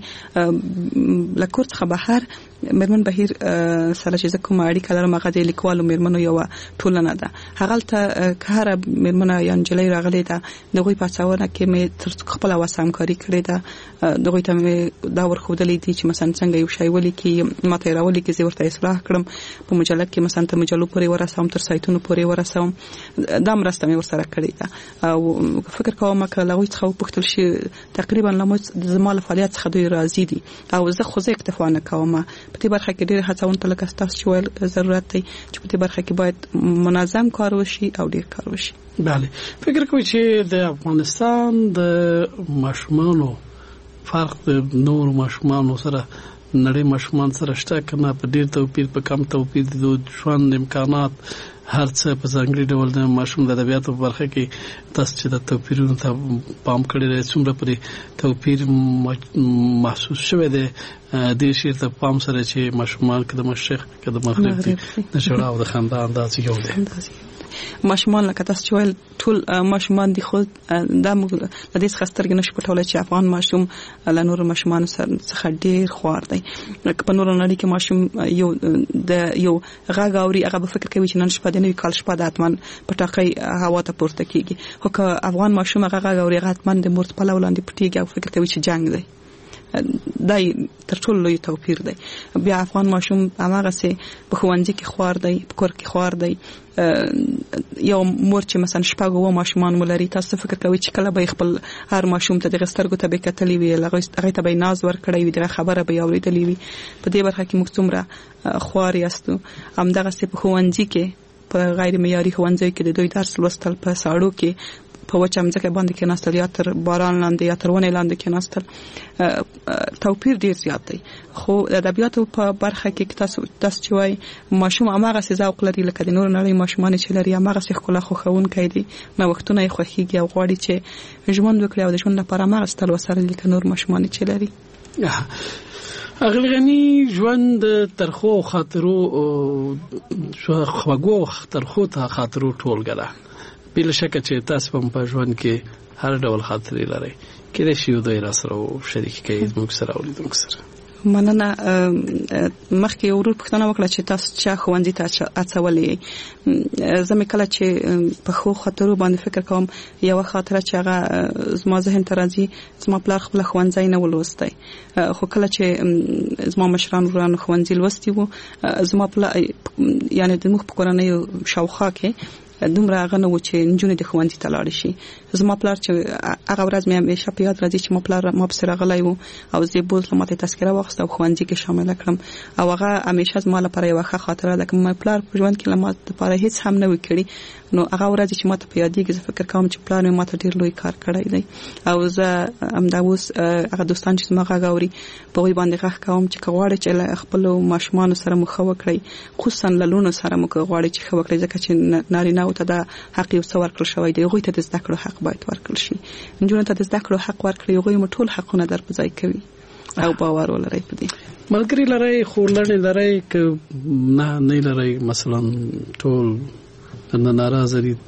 لکور څخه بهر مرمن بهیر سره چې کوم اړیکه لرم هغه د لیکوالو مرمنو یو ټولنه ده هغه ته کار مرمنه یا انجلۍ راغلي ده دغه په څاونه کې مې تر خپل وسام کاری کړې ده دغه ته مې دا ورخودلې دي چې مثلا څنګه یو شی ولي کې ماته راولي کې زه ورته اصلاح کړم په مجله کې مثلا ته مجلو پورې ورسوم تر سایتونو پورې ورسوم دا مرسته مې ورسره کړې ده او فکر کوم چې لغوي څخه پختل شي تقریبا لمو زمال فعالیت څخه دوی راضي دي او زه خو زه اکتفا نه کوم په دې برخه کې ډېر هڅون ته لکه تاسو ویل ضرورت دی چې په دې برخه کې باید منظم کار وشي او ډېر کار وشي. بله فکر کوم چې د افغانستان د ماشومانو فرق د نور ماشومانو سره نړۍ ماشومان سره شته کنه په ډېر توپیر په کم توپیر د ژوند امکانات هر څه په ځانګړي ډول د ماشوم د ادبیاتو په برخه کې تاسو چې د توپیرونو ته پام کړی دی څومره پرې توپیر محسوس شوی دی د شیر ته پام سره چې ماشومان که د مشرق که د مغرب دي د ژړا او د خندا انداز یو دی ماشومان لکه تاسو ویل ټول ماشومان دي خو دا موږ د دې څخه سترګې نشو پټولای چې افغان ماشوم له نور ماشومان څخه ډیر خوار دی لکه په نور نړۍ کې ماشوم د یو غږ اوري هغه به فکر کوي چې نن شپه د نوې کال شپه د اتمن په ټاکۍ هوا ته پورته کیږي خو که افغان ماشوم هغه غږ اوري هغه اتمن د مورت په لاندې پټیږي او فکر کوي چې جنگ دی دای تر ټولو لوی توپیر دی بیا افغان ماشوم هغه سه په ښوونځي کې خوار دی په کور کې خوار دی یو مور چې مثلا شپږ و ماشومان ولري تاسو فکر کوي چې کله به خپل هر ماشوم ته د غسترګو ته به کتلی وي هغه ته به ناز ور کړی وي دغه خبره به اوریدلې وي په دې برخه کې موږ څومره خوار یاستو همدغه سه په ښوونځي کې په غیر معیاري ښوونځي کې د دوی درس لوستل په ساړو کې په وچم ځکه باندې کې ناستل یا تر باران لاندې یا تر ونې لاندې کې ناستل توپیر ډیر زیات دی خو د ادبیاتو په برخه کې تاسو چې وای ماشوم هغه څه ذوق لري لکه د نور نړۍ ماشومان چې لري هغه څه خلا خوښون کوي نو وختونه یې خوښيږي او غواړي چې ژوند وکړي او د ژوند لپاره هغه ستل وسره لکه نور ماشومان چې لري اغلی غنی ژوند ترخو خاطرو شو خواږو ترخو ته خاطرو ټولګه ده بل شکه چې تاسو په ژوند کې هر ډول خاطرې لري کله چې یو دوی را سره شریک کړي موږ سره اولیدونکو سره مننه مخکې ورور پښتنه وکړه چې تاسو چې خوندې ته اڅولې زمې کله چې په خو خاطرو باندې فکر کوم یو خاطره چې هغه زما ذهن ته راځي زما پلار خپل خوندځای نه ولوستی خو کله چې زما مشران ورانو خوندځي لوستي وو زما پلار یعنی د مخ په کورنۍ شاوخوا کې دومره هغه نه و چې نجونې د ښوونځي ته لاړې شي. زما پلار چې هغه ورځ مې همیشه په یاد راځي چې ما پلار ما پسې راغلی و او زه یې بوتلم، ماته یې تذکره واخیسته او ښوونځي کې شامله کړم او هغه همیشه زما لپاره یوه ښه خاطره ده. که ما پلار په ژوند کې له ما دپاره هېڅ هم نه وي کړي، نو هغه ورځ چې ماته په یادېږي زه فکر کوم چې پلار مې ماته ډېر لوی کار کړی دی. او زه همدا اوس هغه دوستان چې زما غږ اوري په هغوی باندې غږ کوم چې که غواړئ چې له خپلو ماشومانو سره مو ښه وکړئ، خصوصا له لوڼو سره مو که غواړئ چې ښه وکړئ، ځکه چې نارینه‌و ته دا حق یو څه ورکړل شوی دی، هغوی ته د زده کړو حق باید ورکړل شي. نجونو ته د زده کړو حق ورکړئ، هغوی مو ټول حقونه در په ځای کوي او باور ولرئ په دې. ملګری لرئ خو لري لرئ که نه لرئ مثلا ټول نه ناراضه دي؟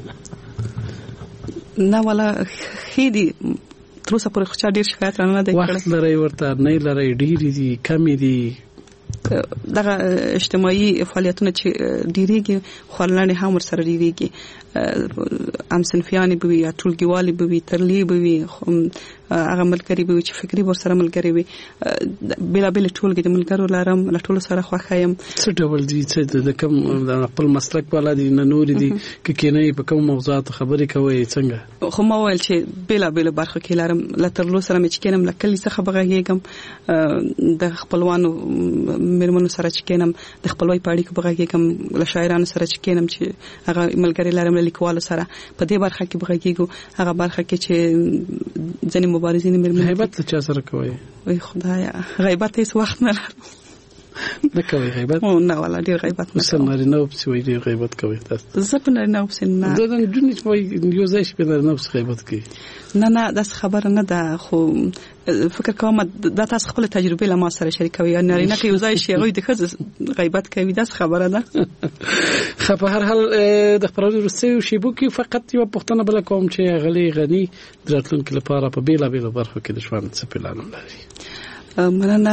نه ولا خې دي تر اوسه پورې خو چا ډېر شکایت رانه دی کړی. وخت لرئ ورته نه لرئ ډېرې دي کمې دي؟ دغه اجتماعي فعالیتونه چې ډېرېږي خورلنډې هم ورسره ډېرېږي، همصنفیانې به وي یا ټولګیوالې به وي، ترلې به وي، هغه ملګري به وي چې فکري ورسره ملګري وي. بېلابېلې ټولګې د ملګرو لرم، له ټولو سره خوښه یم. څه ډول دي؟ څه د کوم خپل مسلک والا دي نه نورې دي که کینئ په کوم موضوعاتو خبرې کوئ څنګه؟ خو ما وویل چې بېلابېلو برخو کې لرم، له ترلو سره مې چې کینم له کلي څخه به غږېږم، د خپلوانو مېرمنو سره چې کینم د خپلوۍ په اړیکو به غږېږم، له شاعرانو سره چې کینم چې هغه ملګري لرم، له لیکوالو سره په دې برخه کې به غږېږو. هغه برخه کې چې ځینې مبارزین مېرمنې غیبت له چا سره کوئ؟ وای خدایا غیبت هیڅ وخت نه لرم. نه کوئ غیبت؟ نه ولا ډېر غیبت نه کوم. نارینه‌و پسې وایي ډېر غیبت کوئ تاسو؟ زه په نارینه‌و پسې نه. د نجونې چې وایي یو ځای شي په نارینه‌و پسې غیبت کوي. نه داسې خبره نه ده، خو فکر کوم دا تاسو خپل تجربه له ما سره شریکوي. نارینه که یو ځای شي هغوی د ښځو غیبت کوي، داسې خبره ده. ښه، په هر حال د خپرونې وروستیو شیبو کې فقط یوه پوښتنه بله کوم چې غلې غني د راتلونکي لپاره په بېلابېلو برخو کې د ژوند څه پلانونه لري؟ مننه.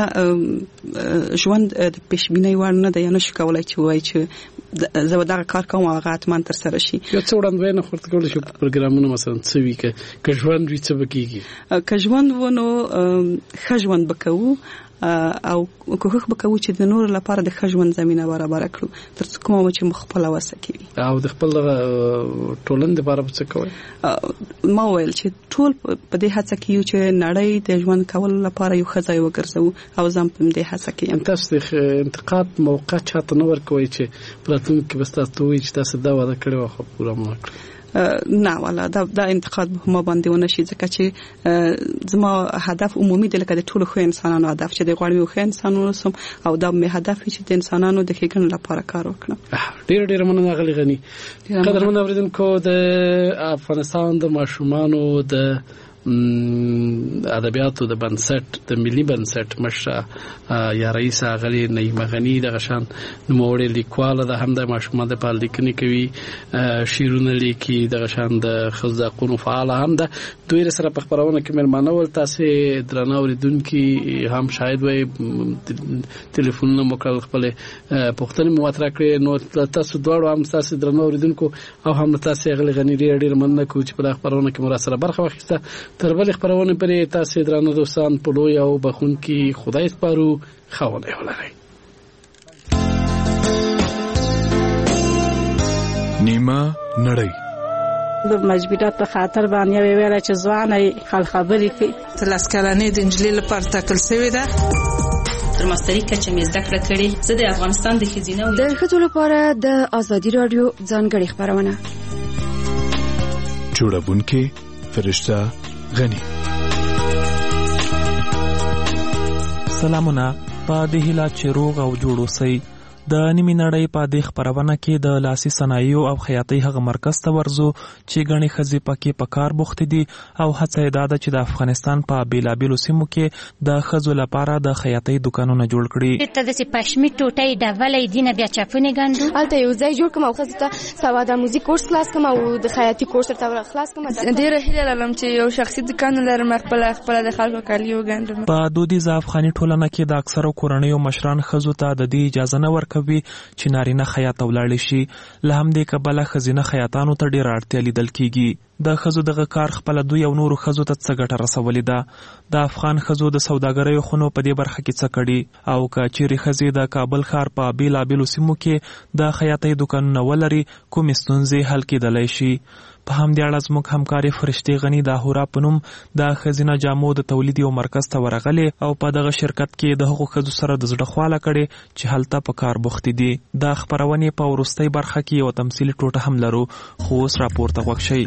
ژوند د پیشبینۍ وړ نه دی، یا نشو کولی چې ووایي چې زه به دغه کار کوم او هغه حتما ترسره شي. یو څه وړاندوینه خو ورته کولی شو په پروګرامونو مثلا څه وي که ژوند وي څه به کېږي؟ که ژوند و نو ښه ژوند به کوو او کوښښ به کوو چې د نورو لپاره د ښه ژوند زمینه برابره کړو تر څو کومه چې مو خپله وسه کې وي. او د خپل ټولنې دپاره به څه کوئ؟ ما وویل چې ټول په دې هڅه کې یو چې نړۍ د ژوند کولو لپاره یو ښه ځای وګرځوو او زه هم په دې هڅه کې یم. تاسو د انتقاد موقع چاته نه ورکوئ چې په راتلونکي کې به ستاسو ته ووایي چې تاسو دا وعده کړې وه خو پوره مو نه کړه؟ نه والا دا انتقاد به ما باندې ونه شي، ځکه چې زما هدف عمومي دی، لکه د ټولو ښو انسانانو هدف چې د غواړم یو ښه انسان واوسم او دا مې هدف وي چې د انسانانو د ښېګڼې لپاره کار وکړم. ډېره مننه غلې غني. قدرمن اورېدونکو، د افغانستان د ماشومانو د ادبیاتو د بنسټ د ملي بنسټ مشره یا رئیس غلې نعیمه غني دغه شان نوموړې لیکواله ده، هم د ماشومانو د پال لیکنې کوي، شعرونه لیکي، دغه شان د ښځو د حقونو فعاله هم ده. دوی سره په خپرونه کې مېلمانه ول. تاسې درانه اورېدونکي هم شاید وایي تلیفونونه مو کړل، خپلې پوښتنې مو مطرح کړې. نو تاسو دواړو هم تاسې درانه اورېدونکو او هم تاسې غلې غني ډېره مننه کوو چې په دغه خپرونه کې مو راسره برخه واخیسته. تر بلې خپرونې پورې تاسې درانه دوستان په لوی او بخښونکي خدای سپارو. ښه ونې ولرئ. نیمه نړۍ د مجبورات په خاطر باندې ویل چې ځواني خل خبرې کوي. تلاس کلنې د انجلۍ لپاره ټاکل شوې ده. تر ماستري کچه مې زده کړه کړې. زه د افغانستان د ښځینه د ښځو لپاره د ازادي رادیو ځانګړې خپرونه جوړونکې فرشته غني. سلامونه. په دې هیله چې روغ او جوړ اوسئ. د نیمې نړۍ په دې خپرونه کې د لاسي صنایعو او خیاطۍ هغه مرکز ته ورځو چې ګڼې ښځې پکې په کار بوختې دي او هڅه یې دا ده چې د افغانستان په بېلابېلو سیمو کې د ښځو لپاره د خیاطۍ دوکانونه جوړ کړي. ته داسې پشمي ټوټۍ ډولۍ دي نه بیا چپونې ګنډو. هلته یو ځای جوړ کړم او ښځو ته سواد آموزي کورس خلاص کړم او د خیاطۍ کورس ورته خلاص کړم. ډېره هیله لرم چې یو شخصي دوکان ولرم، خپله د خلکو کالي وګنډم. په دودیزه افغاني ټولنه کې د اکثرو کورنیو مشران ښځو ته د دې اجازه نه ورکوي کوي چې نارینه خیاط ولاړ شي. له همدې کبله ښځینه خیاطانو ته ډېره اړتیا لیدل کیږي. د ښځو دغه کار خپله دوی او نورو ښځو ته څه ګټه رسولې ده؟ د افغان ښځو د سوداګریو خونو په دې برخه کې څه کړي؟ او که چیرې ښځې د کابل ښار په بېلابېلو سیمو کې د خیاطۍ دوکانونه ولري، کومې ستونزې حل کېدلی شي؟ په همدې اړه زموږ همکارې فرشتې غني د هورا په نوم د ښځینه جامو د تولید یو مرکز ته ورغلې او په دغه شرکت کې د هغو ښځو سره د زړه خواله کړې چې هلته په کار بوختې دي. د خپرونې په وروستۍ برخه کې یو تمثیلي ټوټه هم لرو، خو اوس راپورته غوږ شئ.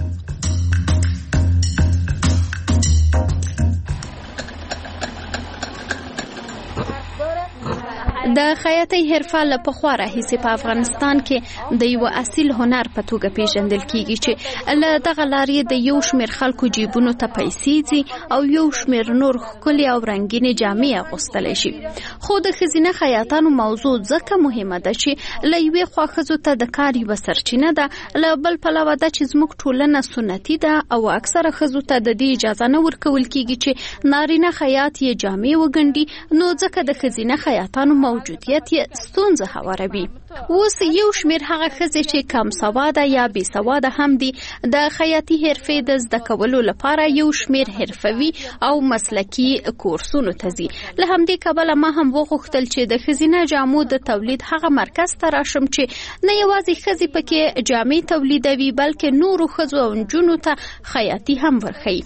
د خیاطۍ حرفه له پخوا راهیسې په افغانستان کې د یو اصیل هنر په توګه پیژندل کیږي چې له دغه لارې د یو شمېر خلکو جیبونو ته پیسې ځي او یو شمېر نور ښکلې او رنګینې جامې اغوستلی شي. خو د ښځینه خیاطانو موضوع ځکه مهمه ده چې له یوې خوا ښځو ته د کار یوه سرچینه ده، له بل پلوه ده چې زموږ ټولنه سنتي ده او اکثره ښځو ته د دې اجازه نه ورکول کیږي چې نارینه خیاط یې جامې وګنډي، نو ځکه د ښځینه خیاطانو موجودیت یې ستونزه هواروي. اوس یو شمېر هغه ښځې چې کم سواده یا بې سواده هم دي د خیاطي حرفې د زده کولو لپاره یو شمېر حرفوي او مسلکي کورسونو ته ځي. له همدې کبله ما هم وغوښتل چې د ښځینه جامو د تولید هغه مرکز ته راشم چې نه یوازې ښځې پکې جامې تولیدوي بلکې نورو ښځو او نجونو ته خیاطي هم ورښیي.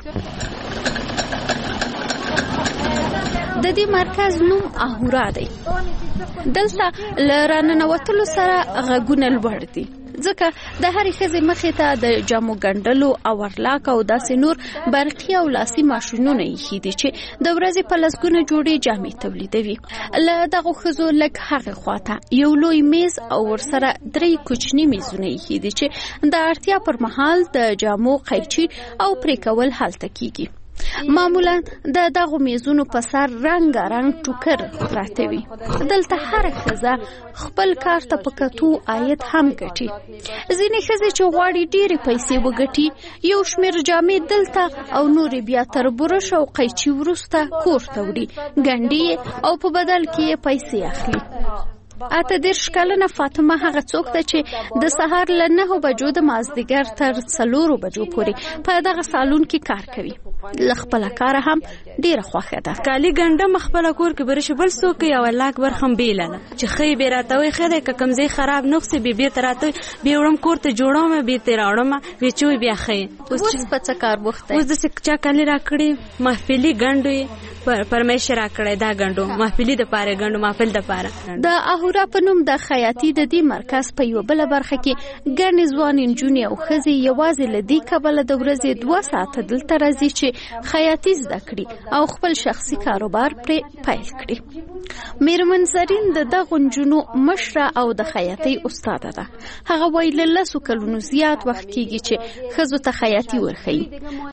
د دې مرکز نوم اهورا دی. دلته له راننوتلو سره غږونه لوړ دي، ځکه د هرې ښځې مخې ته د جامو ګنډلو او ورلاک او داسې نور برقي او لاسي ماشینونه ایښي دي چې د ورځې په لسګونه جوړې جامې تولیدوي. له دغو ښځو لږ هغې خواته یو لوی میز او ورسره 3 کوچني میزونه ایښي دي چې د اړتیا پر مهال د جامو قیچي او پرې کول هلته کیږي. معمولا د دغو میزونو په سر رنګارنګ ټوکر پراته وي. دلته هر ښځه خپل کار ته په کتو عاید هم ګټي. ځینې ښځې چې غواړي ډېرې پیسې وګټي یو شمېر جامې دلته او نورې بیا تر برش او قیچي وروسته کور ته وړي، ګنډي او په بدل کې یې پیسې اخلي. 18 کلنه فاطمه هغه څوک ده چې د سهار له 9 بجو د مازدیګر تر 4 بجو پورې په دغه سالون کې کار کوي. له خپله کاره هم ډېره خوښه ده. کالي ګنډم خپله کور کې برشي بل څوک یا ولاک برخم بیله ده چې ښې بې راته وایي ښه دی، که کوم ځای خراب نقصې بېرته راته وایي بیا وړم کور ته جوړوم بېرته یې راوړم ویې چوي بیا ښه. اوس په څه کار بوخت دی؟ اوس داسې چا کالي راکړي محفلي ګنډو یې پرمیش راکړی دا ګنډو محفلي دپاره ګنډو محفل دپاره. د اهورا په نوم د خیاطي د دې مرکز په یوه بله برخه کې ګڼې ځوانې نجونې او ښځې یوازې له دې کبله د ورځې 2 ساعته دلته راځي چې خیاطي زده کړي او خپل شخصي کاروبار پرې پیل کړي. میرمن زرین د دغو نجونو مشره او د خیاطۍ استاده ده. هغه وایي له 10 کلونو زیات وخت کېږي چې ښځو ته خیاطي ورښیي.